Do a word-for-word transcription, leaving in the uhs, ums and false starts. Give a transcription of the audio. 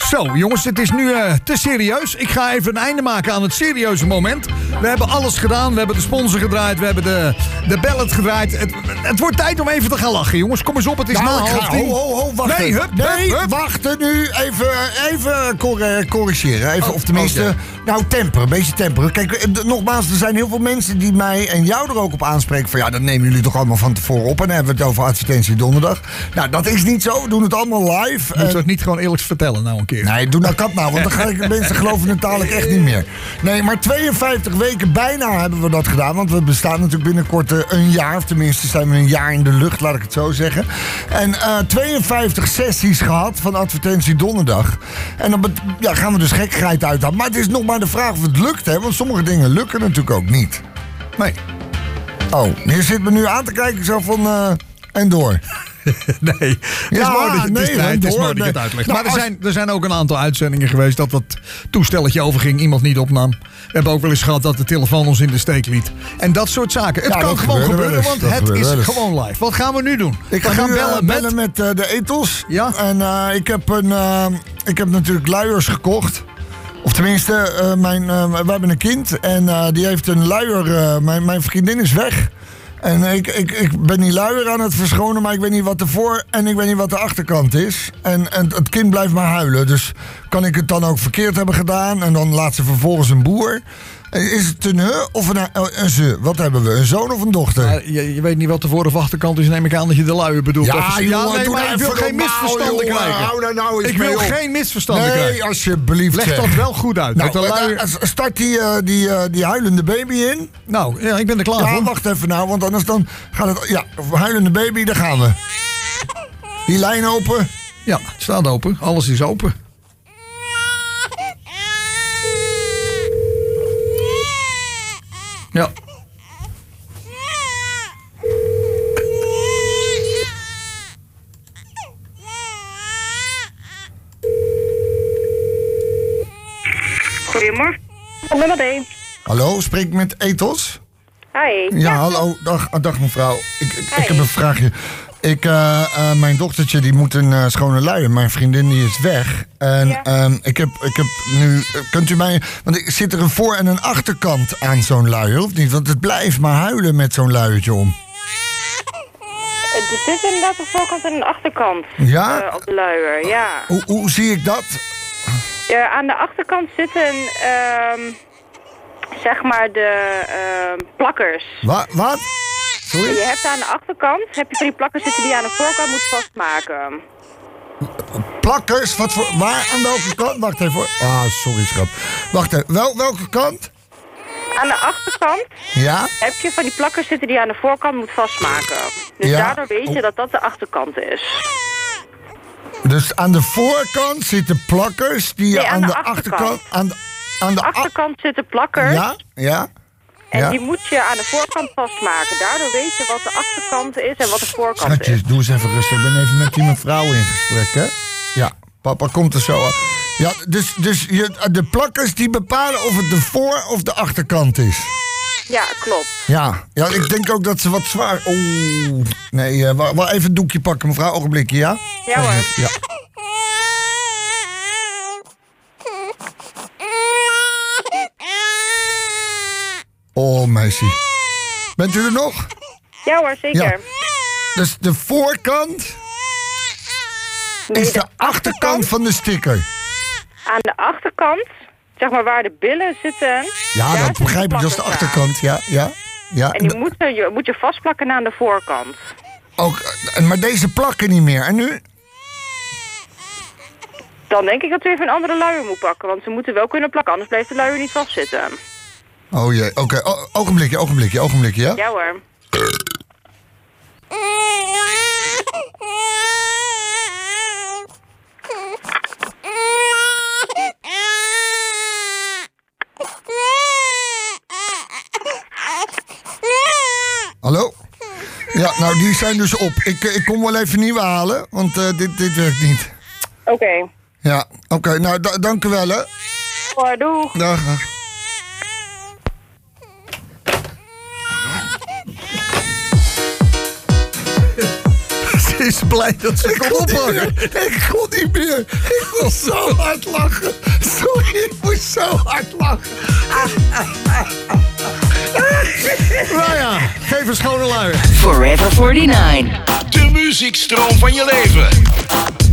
Zo, jongens, het is nu uh, te serieus. Ik ga even een einde maken aan het serieuze moment. We hebben alles gedaan. We hebben de sponsor gedraaid. We hebben de, de ballot gedraaid. Het, het wordt tijd om even te gaan lachen, jongens. Kom eens op, het is nou, na half tien. Ho, ho, ho, wacht nee, even. hup, nee, hup, hup. wachten nu. Even, even cor- corrigeren. Even, oh, of tenminste, okay. nou, temperen. Een beetje temperen. Kijk, nogmaals, er zijn heel veel mensen die mij en jou er ook op aanspreken. Van ja, dat nemen jullie toch allemaal van tevoren op. En dan hebben we het over advertentie donderdag. Nou, dat is niet zo. We doen het allemaal live. Moeten we het niet gewoon eerlijk vertellen nou een keer? Nee, doe nou kat nou, want dan ga ik mensen geloven het dadelijk echt niet meer. Nee, maar tweeënvijftig weken bijna hebben we dat gedaan. Want we bestaan natuurlijk binnenkort uh, een jaar. Of tenminste zijn we een jaar in de lucht, laat ik het zo zeggen. En uh, tweeënvijftig sessies gehad van advertentie donderdag. En dan ja, gaan we dus gekkigheid uithalen. Maar het is nog maar de vraag of het lukt, hè. Want sommige dingen lukken natuurlijk ook niet. Nee. Oh, je zit me nu aan te kijken zo van... Uh, en door. Nee, het is ja, mooi dat je, nee, het is, nee, het is door, mooi dat je nee. het uitlegt. Nou, maar er als... zijn, er zijn ook een aantal uitzendingen geweest dat dat toestelletje overging, iemand niet opnam. We hebben ook wel eens gehad dat de telefoon ons in de steek liet. En dat soort zaken. Het ja, kan gewoon gebeuren, eens, want het is eens. gewoon live. Wat gaan we nu doen? Ik we ga gaan nu, bellen, uh, met... bellen met uh, de ethos. Ja? En uh, ik, heb een, uh, ik heb natuurlijk luiers gekocht. Of tenminste, uh, mijn, uh, we hebben een kind en uh, die heeft een luier. Uh, mijn, mijn vriendin is weg. En ik, ik, ik ben die luier aan het verschonen, maar ik weet niet wat de voor- en ik weet niet wat de achterkant is. En, en het kind blijft maar huilen. Dus kan ik het dan ook verkeerd hebben gedaan en dan laat ze vervolgens een boer. Is het een he of een, een ze? Wat hebben we? Een zoon of een dochter? Ja, je, je weet niet wat de voor- of achterkant is, neem ik aan dat je de luier bedoelt. Ja, Even, jongen, ja nee, maar ik wil geen misverstanden jongen, krijgen. hou daar nou eens ik wil mee op. geen misverstanden nee, krijgen. Nee, alsjeblieft. Leg zeg. dat wel goed uit. Nou, dat de luier... start die, uh, die, uh, die huilende baby in. Nou, ja, ik ben er klaar ja, voor. wacht even nou, want anders dan gaat het... Ja, huilende baby, daar gaan we. Die lijn open. Ja, het staat open. Alles is open. Ja. Goedemorgen. Nummer één. Hallo, spreek ik met Ethos? Hi. Ja, ja. hallo. Dag, dag mevrouw. Ik, ik, ik heb een vraagje. Ik, uh, uh, mijn dochtertje die moet een uh, schone luier. Mijn vriendin die is weg. En ja. um, ik, heb, ik heb nu... Kunt u mij... Want ik, zit er een voor- en een achterkant aan zo'n luier, of niet? Want het blijft maar huilen met zo'n luiertje om. Er zit inderdaad een voorkant en een achterkant ja? uh, op de luier, ja. Hoe, hoe zie ik dat? Ja, aan de achterkant zitten, um, zeg maar, de uh, plakkers. Wa wat? Sorry? Je hebt aan de achterkant, heb je van die plakkers zitten die je aan de voorkant moet vastmaken. Plakkers? Wat voor, waar? Aan welke kant? Wacht even. Ah, sorry schat. Wacht even. Wel, welke kant? Aan de achterkant ja? heb je van die plakkers zitten die je aan de voorkant moet vastmaken. Dus ja? daardoor weet je dat dat de achterkant is. Dus aan de voorkant zitten plakkers die je nee, aan, aan de, de achterkant. achterkant... Aan de, aan de achterkant zitten plakkers. Ja, ja. En ja. die moet je aan de voorkant vastmaken. Daardoor weet je wat de achterkant is en wat de voorkant Schatjes, is. doe eens even rustig. Ik ben even met die mevrouw in gesprek, hè? Ja, papa komt er zo aan. Ja, dus, dus je, de plakkers die bepalen of het de voor- of de achterkant is. Ja, klopt. Ja, ja, ik denk ook dat ze wat zwaar... Oeh, nee, uh, wel, wel even een doekje pakken, mevrouw. Ogenblikje, ja? Ja hoor. Ja. Oh, meisje. Bent u er nog? Ja hoor, zeker. Ja. Dus de voorkant nee, is de, de achterkant, achterkant van de sticker. Aan de achterkant, zeg maar waar de billen zitten... Ja, dat begrijp ik, dat is de achterkant, ja, ja, ja. En die moet je, moet je vastplakken aan de voorkant. Ook, maar deze plakken niet meer. En nu? Dan denk ik dat u even een andere luier moet pakken, want ze moeten wel kunnen plakken, anders blijft de luier niet vastzitten. Oh jee, oké. Okay. O- ogenblikje, ogenblikje, ogenblikje, ja? Ja hoor. Hallo? Ja, nou die zijn dus op. Ik, ik kom wel even nieuwe halen, want uh, dit, dit werkt niet. Oké. Okay. Ja, oké. Okay, nou, da- dank u wel, hè. Hoi, doeg. Dag, dag. is ze blij dat ze kon oppakken. Ik kon niet meer. Ik moest zo hard lachen. Sorry, ik moest zo hard lachen. Nou ja, geef een schone luier. Forever forty-nine. De muziekstroom van je leven.